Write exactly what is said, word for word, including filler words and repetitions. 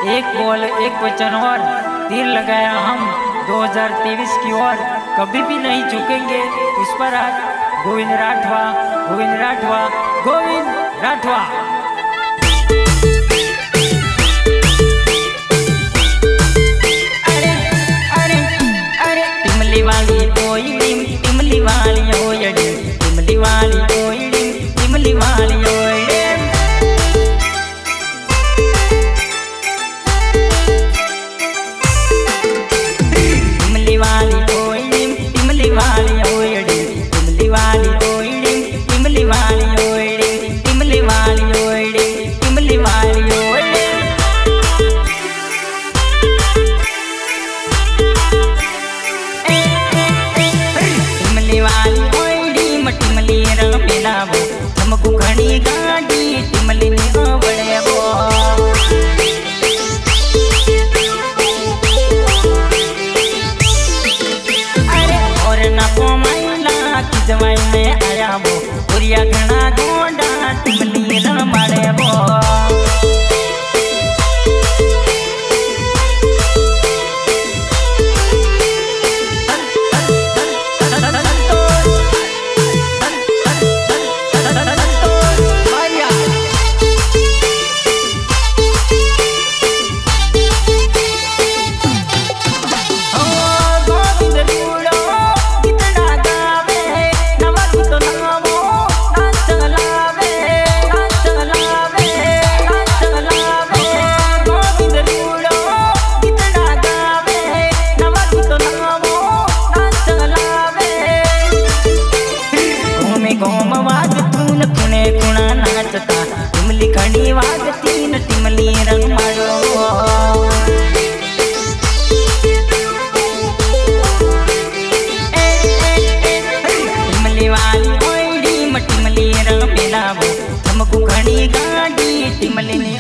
एक बोल एक वचन और तीर लगाया हम दो हज़ार तेईस की ओर, कभी भी नहीं झुकेंगे उस पर। आज गोविंद राठवा, गोविंद राठवा, गोविंद राठवा। अरे अरे अरे टिमली वाली ओयड़ी, टिमली वाली ओयड़ी, टिमली वाली ओयड़ी, टिमली वाली ओयड़ी। टिमली वाली ओयड़ी, टिमली वाली ओयड़ी, टिमली वाली ओयड़ी, टिमली वाली ओयड़ी, टिमली वाली ओयड़ी, टिमली वाली ओयड़ी। टिमली वाली ओयड़ी मटिमली रंग मिलावो, हमको घणी गाड़ी टिमली ने आवड़े वो। अरे और ना पोमाइला की जवाई में आया वो, पुरिया घना गोंडा टिमली रमाड़े वो। गोम वागतून कुणे कुणा नाचता, टिमली घणी वागती न टिमली रंग मारो। टिमली वाली ओयड़ी मटिमली रंग मिलावो, हमको घणी गाड़ी टिमली ने